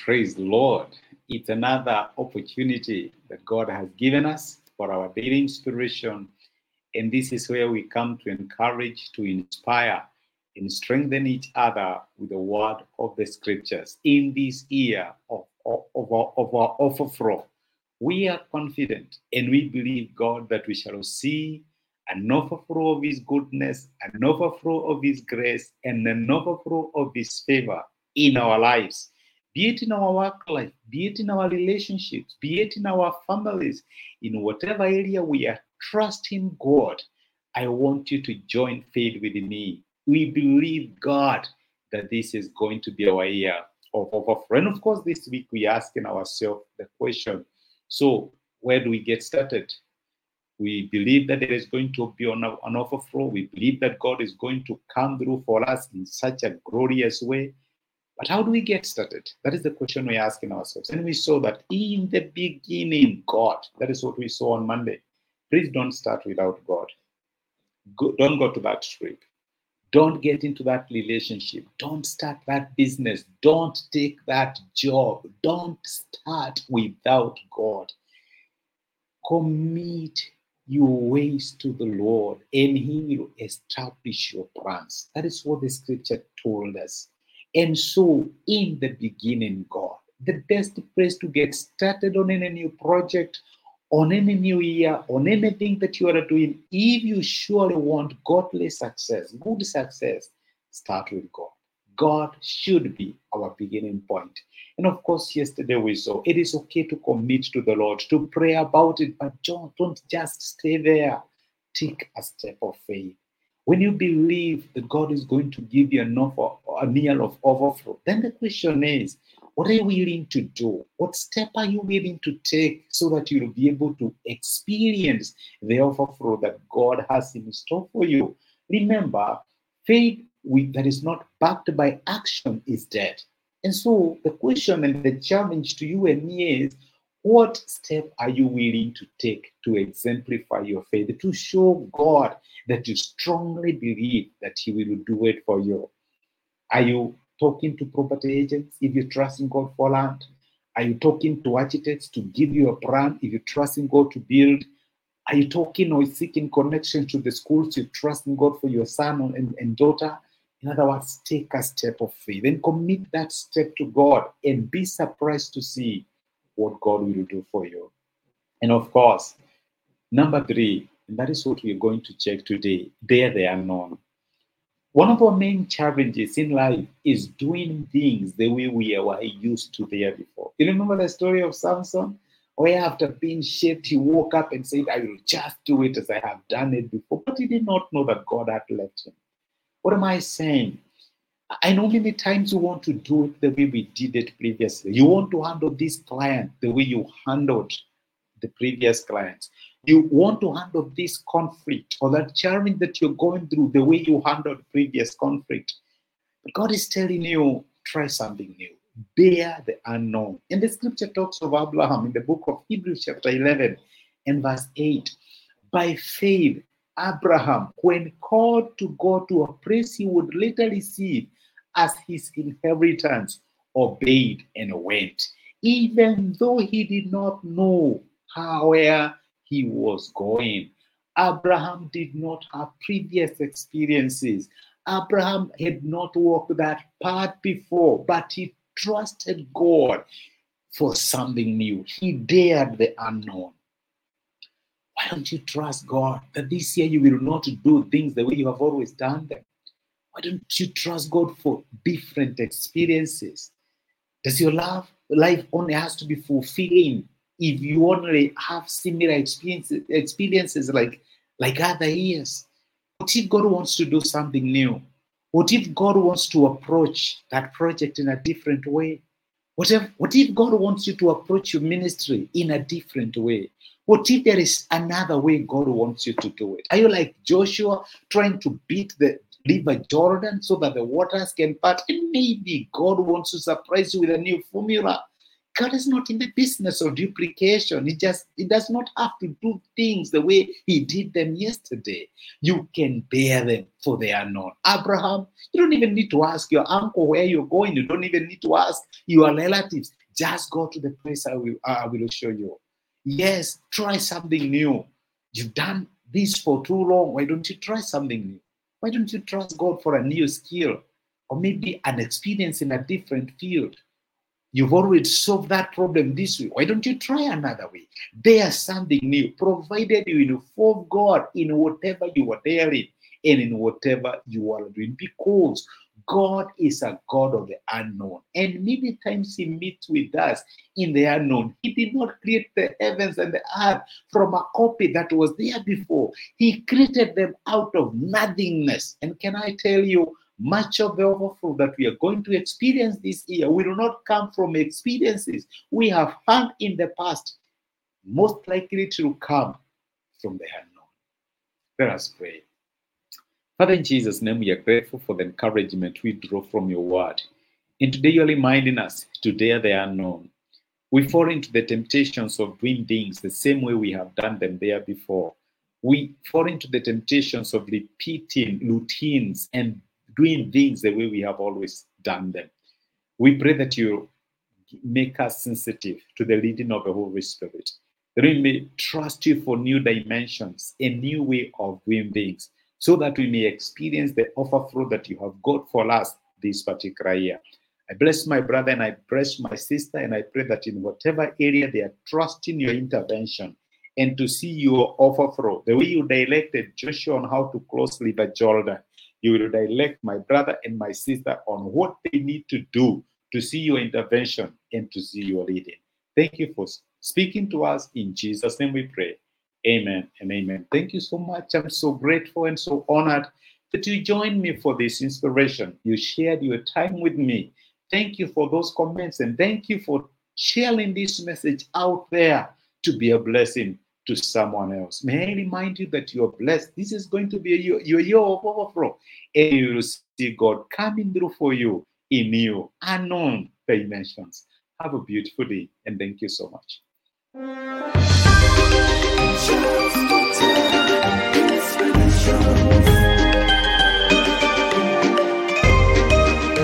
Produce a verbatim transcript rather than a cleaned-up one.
Praise the Lord. It's another opportunity that God has given us for our daily inspiration. And this is where we come to encourage, to inspire, and strengthen each other with the word of the scriptures. In this year of, of, of, our, of our overflow, we are confident and we believe, God, that we shall see an overflow of His goodness, an overflow of His grace, and an overflow of His favor in our lives. Be it in our work life, be it in our relationships, be it in our families, in whatever area we are trusting God, I want you to join faith with me. We believe, God, that this is going to be our year of overflow. And of course, this week we are asking ourselves the question, so where do we get started? We believe that there is going to be an overflow. We believe that God is going to come through for us in such a glorious way. But how do we get started? That is the question we're asking ourselves. And we saw that in the beginning, God, that is what we saw on Monday. Please don't start without God. Go, don't go to that trip. Don't get into that relationship. Don't start that business. Don't take that job. Don't start without God. Commit your ways to the Lord and He will establish your plans. That is what the scripture told us. And so, in the beginning, God, the best place to get started on any new project, on any new year, on anything that you are doing, if you surely want godly success, good success, start with God. God should be our beginning point. And of course, yesterday we saw it is okay to commit to the Lord, to pray about it, but don't, don't just stay there. Take a step of faith. When you believe that God is going to give you an offer, a meal of overflow, then the question is, what are you willing to do? What step are you willing to take so that you'll be able to experience the overflow that God has in store for you? Remember, faith with, that is not backed by action is dead. And so the question and the challenge to you and me is, what step are you willing to take to exemplify your faith, to show God that you strongly believe that He will do it for you? Are you talking to property agents if you trust in God for land? Are you talking to architects to give you a plan if you trust in God to build? Are you talking or seeking connection to the schools you trust in God for your son and, and daughter? In other words, take a step of faith and commit that step to God and be surprised to see what God will do for you. And of course, number three, and that is what we're going to check today, dare the unknown. One of our main challenges in life is doing things the way we were used to there before. You remember the story of Samson? Where after being shaped, he woke up and said, I will just do it as I have done it before. But he did not know that God had left him. What am I saying? I know many times you want to do it the way we did it previously. You want to handle this client the way you handled the previous clients. You want to handle this conflict or that challenge that you're going through the way you handled previous conflict. But God is telling you, try something new. Bear the unknown. And the scripture talks of Abraham in the book of Hebrews chapter eleven and verse eight. By faith, Abraham, when called to go to a place he would later receive as his inheritance, obeyed and went, even though he did not know how where he was going. Abraham did not have previous experiences. Abraham had not walked that path before, but he trusted God for something new. He dared the unknown. Why don't you trust God that this year you will not do things the way you have always done them? Why don't you trust God for different experiences? Does your love, life only has to be fulfilling if you only have similar experiences, experiences like, like other years? What if God wants to do something new? What if God wants to approach that project in a different way? What if, what if God wants you to approach your ministry in a different way? What if there is another way God wants you to do it? Are you like Joshua trying to beat the River Jordan so that the waters can part? And maybe God wants to surprise you with a new formula. God is not in the business of duplication. He just he does not have to do things the way he did them yesterday. You can bear them, for they are known. Abraham, you don't even need to ask your uncle where you're going. You don't even need to ask your relatives. Just go to the place I will, I will show you. Yes, try something new. You've done this for too long. Why don't you try something new? Why don't you trust God for a new skill? Or maybe an experience in a different field. You've already solved that problem this way. Why don't you try another way? Bear something new, provided you involve God in whatever you are daring and in whatever you are doing, because God is a God of the unknown. And many times he meets with us in the unknown. He did not create the heavens and the earth from a copy that was there before. He created them out of nothingness. And can I tell you, much of the overflow that we are going to experience this year will not come from experiences we have had in the past. Most likely to come from the unknown. Let us pray. Father, in Jesus' name, we are grateful for the encouragement we draw from your word. And today you're reminding us to dare the unknown. We fall into the temptations of doing things the same way we have done them there before. We fall into the temptations of repeating routines and doing things the way we have always done them. We pray that you make us sensitive to the leading of the Holy Spirit, that we may trust you for new dimensions, a new way of doing things, so that we may experience the overflow that you have got for us this particular year. I bless my brother and I bless my sister, and I pray that in whatever area they are trusting your intervention and to see your overflow, the way you directed Joshua on how to cross River Jordan, you will direct my brother and my sister on what they need to do to see your intervention and to see your leading. Thank you for speaking to us. In Jesus' name we pray. Amen and amen. Thank you so much. I'm so grateful and so honored that you joined me for this inspiration. You shared your time with me. Thank you for those comments, and thank you for sharing this message out there to be a blessing to someone else. May I remind you that you are blessed. This is going to be a year, your year of overflow, and you will see God coming through for you in new, unknown dimensions. Have a beautiful day, and thank you so much. Just a time, inspiration.